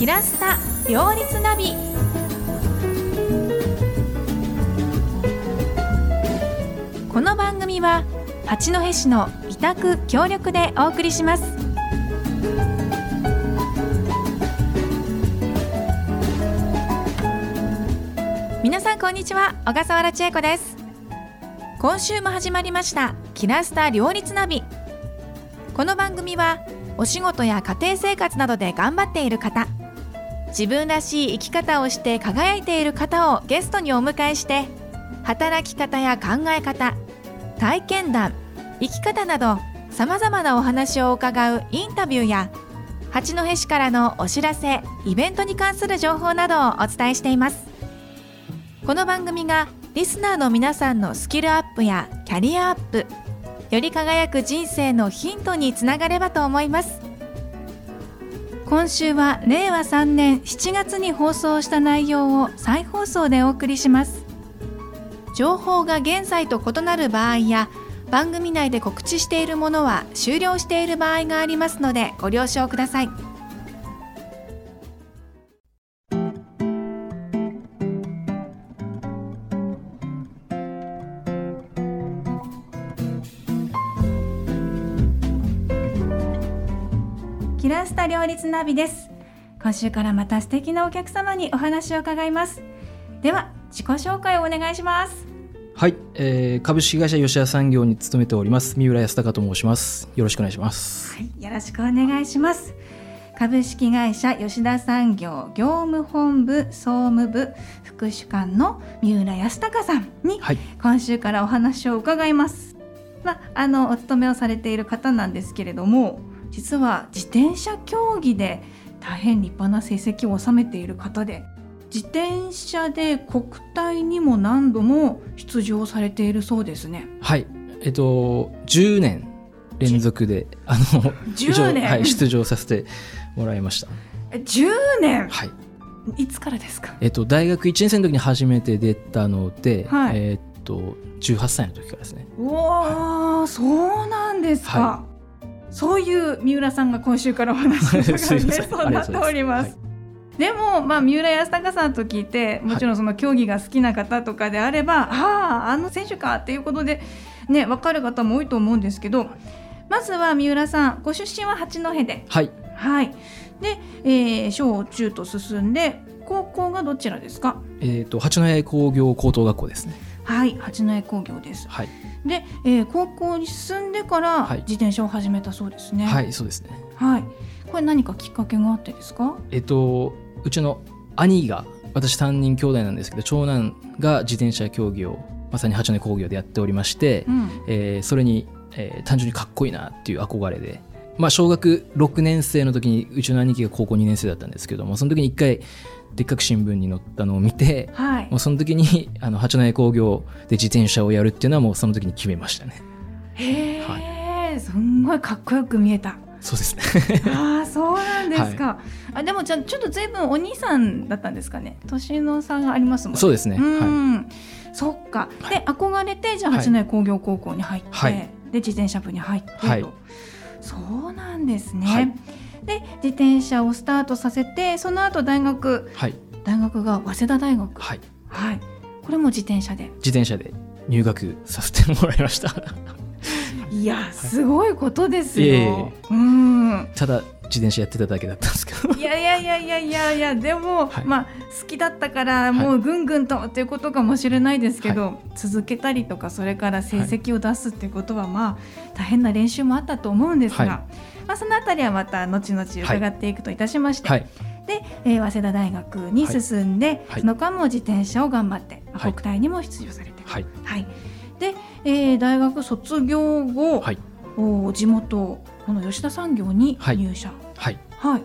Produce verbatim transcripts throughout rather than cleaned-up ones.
キラスタ両立ナビ。この番組は八戸市の委託協力でお送りします。皆さんこんにちは、小笠原千恵子です。今週も始まりましたキラスタ両立ナビ。この番組はお仕事や家庭生活などで頑張っている方、自分らしい生き方をして輝いている方をゲストにお迎えして、働き方や考え方、体験談、生き方などさまざまなお話を伺うインタビューや、八戸市からのお知らせ、イベントに関する情報などをお伝えしています。この番組がリスナーの皆さんのスキルアップやキャリアアップ、より輝く人生のヒントにつながればと思います。今週はれいわさんねんしちがつに放送した内容を再放送でお送りします。情報が現在と異なる場合や、番組内で告知しているものは終了している場合がありますのでご了承ください。キラスタ両立ナビです。今週からまた素敵なお客様にお話を伺います。では自己紹介をお願いします。 はい、えー、株式会社吉田産業に勤めております三浦康隆と申します。よろしくお願いします。 はい、よろしくお願いします。株式会社吉田産業業務本部総務部副主幹の三浦康隆さんに、はい、今週からお話を伺います。まあ、あのお勤めをされている方なんですけれども、実は自転車競技で大変立派な成績を収めている方で、自転車で国体にも何度も出場されているそうですね。 はい、えっとじゅうねん連続であのじゅうねん、 はい、出場させてもらいました。 じゅうねん、 はい、 いつからですか？ えっと大学いちねん生の時に初めて出たので、 はい、 えっとじゅうはっさいの時からですね。 うわ、はい、そうなんですか。はい、そういう三浦さんが今週からお話を伺うゲストになっております。でも、まあ、三浦康隆さんと聞いて、もちろんその競技が好きな方とかであれば、はい、ああ、あの選手かっていうことで、ね、分かる方も多いと思うんですけど、まずは三浦さん、ご出身は八戸で、 はい、 はい、で、えー、小中と進んで、高校がどちらですか？ えー、と八戸工業高等学校ですね。 はい、八戸工業です。はい、で、えー、高校に進んでから自転車を始めたそうですね。 はい、はい、そうですね。はい、 これ何かきっかけがあってですか？ えっ、ー、とうちの兄が、私さんにん兄弟なんですけど、長男が自転車競技をまさに八戸工業でやっておりまして、うん、えー、それに、えー、単純にかっこいいなっていう憧れで、まあ、小学ろくねん生の時にうちの兄貴が高校にねん生だったんですけども、その時に一回でっかく新聞に載ったのを見て、はい、もうその時にあの八戸工業で自転車をやるっていうのはもうその時に決めましたね。 へー、はい、すんごいかっこよく見えた。 そうですね。 ああ、そうなんですか。はい、あ、でもじゃあちょっと随分お兄さんだったんですかね。年の差がありますもんね。 そうですね。 うん、はい、そっか。で、憧れてじゃあ八戸工業高校に入って、はい、で自転車部に入ってと、はい、そうなんですね。はい、で自転車をスタートさせて、その後大学、はい、大学が早稲田大学、はいはい、これも自転車で自転車で入学させてもらいました。 いや、すごいことですよ。はい、うん、 ただ自転車やってただけだったんですけど。 いやいやいやいやいやいや、でも、はい、まあ、好きだったからもうぐんぐんとっていうことかもしれないですけど、はい、続けたりとか、それから成績を出すっていうことは、まあ大変な練習もあったと思うんですが、はい、まあ、そのあたりはまた後々伺っていくといたしまして、はい、で、えー、早稲田大学に進んで、はい、その間も自転車を頑張って、はい、国体にも出場されて、はいはい、で、えー、大学卒業後、はい、お地元この吉田産業に入社、はいはい、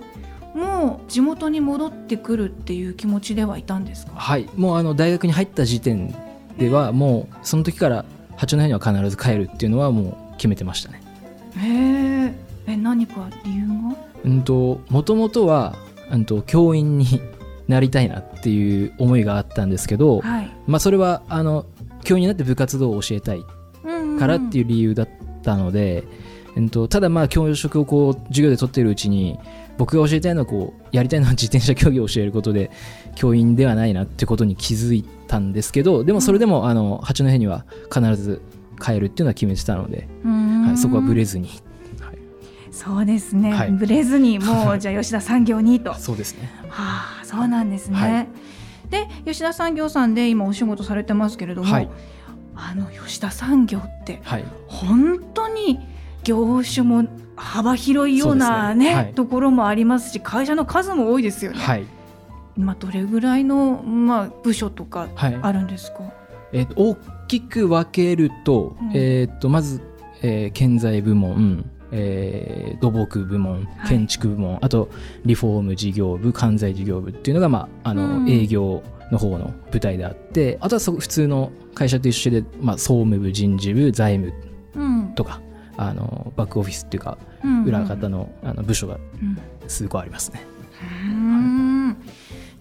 もう地元に戻ってくるっていう気持ちではいたんですか？ はい、もうあの大学に入った時点ではもうその時から八戸には必ず帰るっていうのはもう決めてましたね。 へー、え、何か理由が？ うんと、もともとはうんと教員になりたいなっていう思いがあったんですけど、はい、まあ、それはあの教員になって部活動を教えたいからっていう理由だったので、うんうんうん、えっと、ただまあ教職をこう授業で取っているうちに僕が教えたいのはこうやりたいのは自転車競技を教えることで教員ではないなってことに気づいたんですけど、でもそれでもあの八戸には必ず帰るっていうのは決めてたので、はい、そこはブレずに、はい、 そうですね、 はい、 ブレずにもうじゃあ吉田産業にとそうですね、 はあ、そうなんですね、 はい、 で吉田産業さんで今お仕事されてますけれども、はい、あの吉田産業って、はい、本当に業種も幅広いような、ねね、はい、ところもありますし、会社の数も多いですよね、はい、今どれぐらいの、まあ、部署とかあるんですか？はい、 えー、大きく分けると、うん、えー、とまず、えー、建材部門、えー、土木部門、建築部門、はい、あとリフォーム事業部、関西事業部っていうのが、まあ、あの、うん、営業の方の部隊であって、あとはそ普通の会社と一緒で、まあ、総務部、人事部、財務とか、うん、あのバックオフィスっていうか、うんうん、裏方 の, あの部署が数個ありますね、 うん、はい、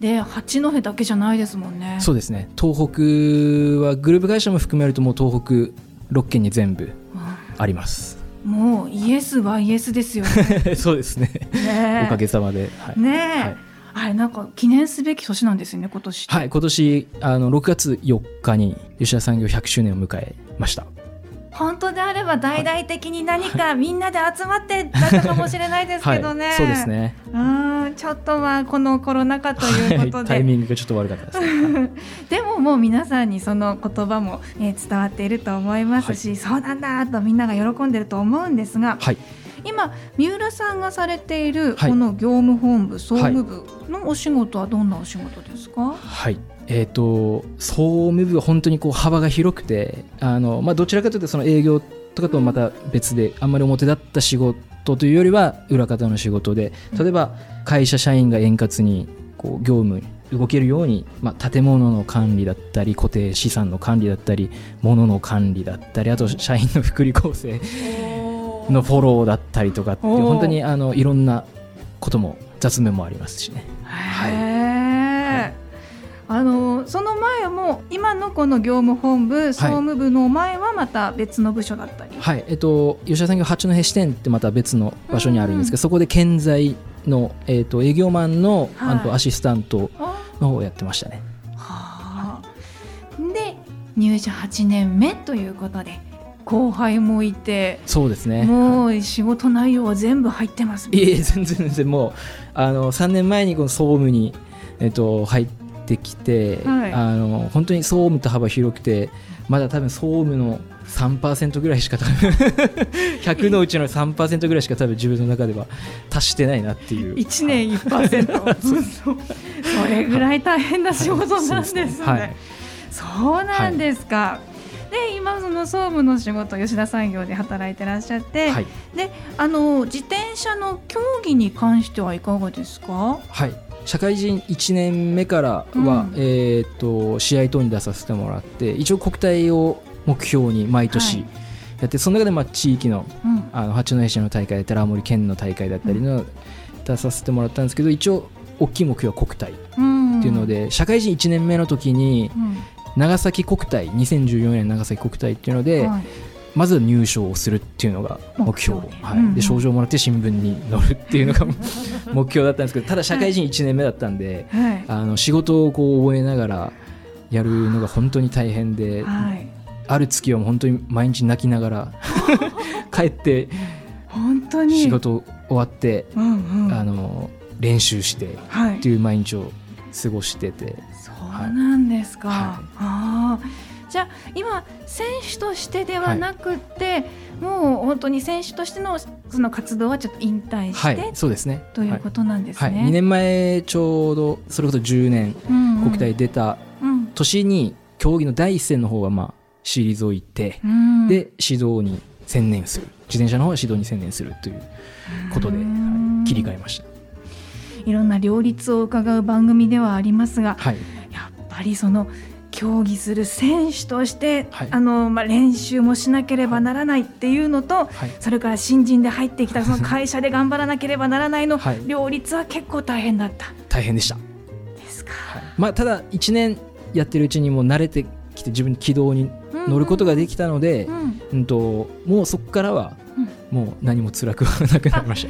で八戸だけじゃないですもんね。 そうですね、東北はグループ会社も含めるともう東北ろっけんに全部あります、 うん、もうイエスはイエスですよねそうです ね, ねおかげさまで、 はい、ねえ、はい、あれなんか記念すべき年なんですよね今年。 はい、今年あのろくがつよっかに吉田産業ひゃくしゅうねんを迎えました。 本当であれば大々的に何かみんなで集まってだったかもしれないですけどね、はい、 そうですね、 うんちょっとまあこのコロナ禍ということで、はい、 タイミングがちょっと悪かったですねでももう皆さんにその言葉も、えー、伝わっていると思いますし、はい、そうなんだとみんなが喜んでると思うんですが、はい、今三浦さんがされているこの業務本部、はい、総務部のお仕事はどんなお仕事ですか？ はい、えー、と総務部は本当にこう幅が広くて、あの、まあ、どちらかというとその営業とかとまた別であんまり表立った仕事というよりは裏方の仕事で、例えば会社社員が円滑にこう業務動けるように、まあ、建物の管理だったり固定資産の管理だったり物の管理だったり、あと社員の福利厚生のフォローだったりとかっていう本当にあのいろんなことも雑務もありますしね。 はい、はい、あのその前も今のこの業務本部総務部の前はまた別の部署だったり、 はい、えっと、吉田産業八戸支店ってまた別の場所にあるんですけど、そこで建材の、えっと、営業マン の,、はい、あとアシスタントの方をやってましたね。 はあ、で入社はちねんめということで後輩もいて、 そうですね、 もう仕事内容は全部入ってます、 ね、いえ全然全然もうあのさんねんまえにこの総務に、えっと、入ってきて、はい、あの本当に総務と幅広くて、まだ多分総務の さんパーセント ぐらいしか多分ひゃくのうちの さんパーセント ぐらいしか多分自分の中では達してないなっていう。 いちねん いちパーセント それぐらい大変な仕事なんですね、はいはい、そうなんですか、はい、で今その総務の仕事吉田産業で働いてらっしゃって、はい、であの自転車の競技に関してはいかがですか？ はい、社会人いちねんめからは、うん、えー、と試合等に出させてもらって、一応国体を目標に毎年やって、はい、その中でまあ地域 の,、うん、あの八戸市の大会だったり青森県の大会だったりの出させてもらったんですけど、一応大きい目標は国体っていうので、うん、社会人いちねんめの時に、うん、長崎国体にせんじゅうよねん長崎国体っていうので、はい、まず入賞をするっていうのが目標、はい、で賞状をもらって新聞に載るっていうのが目標だったんですけど、ただ社会人いちねんめだったんで、はい、あの仕事をこう覚えながらやるのが本当に大変で、はい、ある月は本当に毎日泣きながら帰って本当に仕事終わって、うんうん、あの練習してっていう毎日を過ごしてて、はい、 そうなんですか、はい、あじゃあ今選手としてではなくて、はい、もう本当に選手としてのその活動はちょっと引退して、はい、そうですね、ということなんですね、 はいはい、にねんまえちょうどそれこそじゅうねん国体出た年に競技の第一線の方はまあ退いて、うん、で指導に専念する、自転車の方は指導に専念するということで、はい、切り替えました。 いろんな両立を伺う番組ではありますが、はい、やっぱりその競技する選手として、はい、あのまあ、練習もしなければならないっていうのと、はい、それから新人で入ってきたその会社で頑張らなければならないの両立は結構大変だった、はい、 大変でしたですか、 はい、まあ、ただいちねんやってるうちにもう慣れてきて自分に軌道に乗ることができたので、うんうんうんと、もうそこからはもう何も辛くはなくなりました。 よか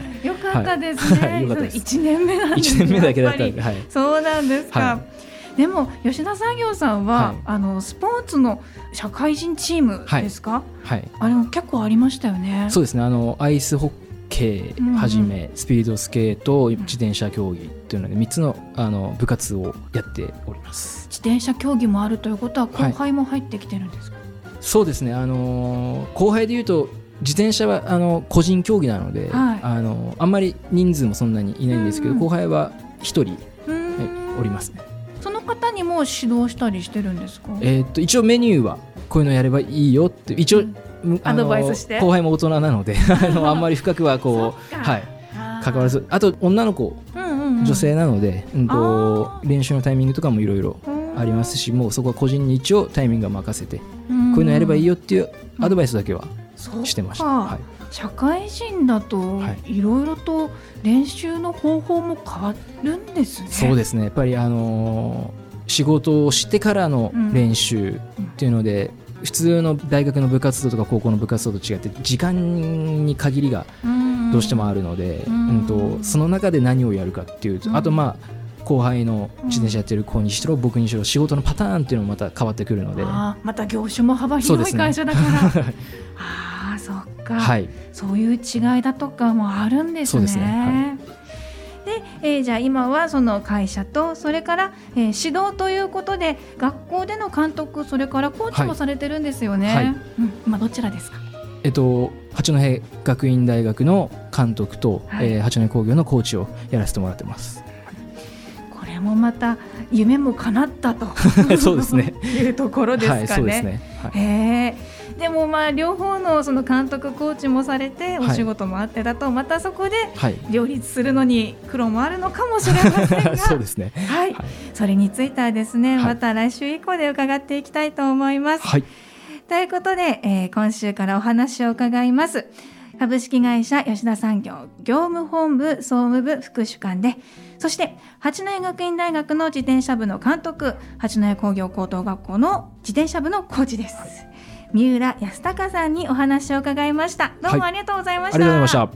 かったですね、 はい、よかったです。 いちねんめなんですね。 いちねんめだけだったんで、はい、 そうなんですか、 はい、 でも吉田産業さんは、はい、あのスポーツの社会人チームですか、 はいはい、 あれも結構ありましたよね。 そうですね、あのアイスホッケーはじめ、うんうん、スピードスケート、自転車競技というのでみっつ の, あの部活をやっております。 自転車競技もあるということは後輩も入ってきてるんですか？はい、 そうですね、あの後輩でいうと自転車はあの個人競技なので、はい、あのあんまり人数もそんなにいないんですけど、うんうん、後輩はひとり、はい、おりますね。 その方にも指導したりしてるんですか？ えー、っと一応メニューはこういうのやればいいよって一応、うん、 アドバイスして。 後輩も大人なのであのあんまり深くはこう、はい、関わらず、あと女の子、うんうんうん、女性なので、うん、と練習のタイミングとかもいろいろありますし、もうそこは個人に一応タイミングを任せて、うん、こういうのやればいいよっていうアドバイスだけはしてました。はい、 社会人だといろいろと練習の方法も変わるんですね。 そうですね、やっぱりあのー、仕事をしてからの練習っていうので、うんうん、普通の大学の部活動とか高校の部活動と違って時間に限りがどうしてもあるので、うんうん、とその中で何をやるかっていう、うん、あとまあ後輩の自転車やってる子にしろ、うん、僕にしろ仕事のパターンっていうのもまた変わってくるので、 あ、また業種も幅広い会社だから、ね、ああそっか、はい、そういう違いだとかもあるんですね。そうですね、はいでえー、じゃあ今はその会社とそれから、えー、指導ということで学校での監督、それからコーチもされてるんですよね。はいはい、うん、今どちらですか？ えっと、八戸学院大学の監督と、はい、えー、八戸工業のコーチをやらせてもらってます。 これもまた夢も叶ったとそうですねいうところですかね。はい、そうですね、はい、えーでもまあ両方のその監督コーチもされてお仕事もあってだとまたそこで両立するのに苦労もあるのかもしれませんがそうですね、 はい、それについてはですね、また来週以降で伺っていきたいと思います。はい、ということで、えー、今週からお話を伺います。株式会社吉田産業業務本部総務部副主幹で、そして八戸学院大学の自転車部の監督、八戸工業高等学校の自転車部のコーチです。三浦康隆さんにお話を伺いました。どうもありがとうございました。 はい、ありがとうございました。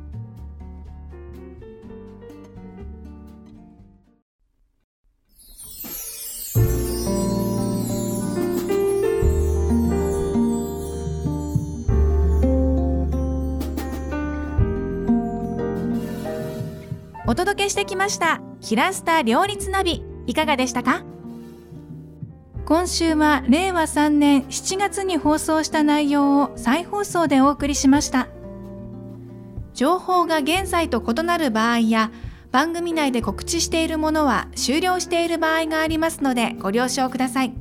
お届けしてきましたキラスタ両立ナビ、いかがでしたか？今週はれいわさんねんしちがつに放送した内容を再放送でお送りしました。情報が現在と異なる場合や番組内で告知しているものは終了している場合がありますのでご了承ください。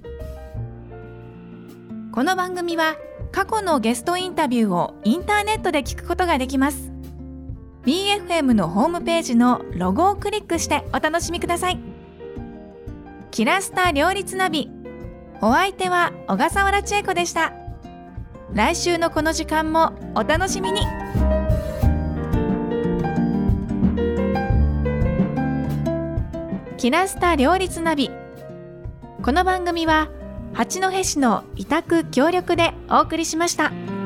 この番組は過去のゲストインタビューをインターネットで聞くことができます。 ビーエフエム のホームページのロゴをクリックしてお楽しみください。キラスタ両立ナビ、お相手は小笠原千恵子でした。来週のこの時間もお楽しみに。キラスタ両立ナビ、この番組は八戸市の委託協力でお送りしました。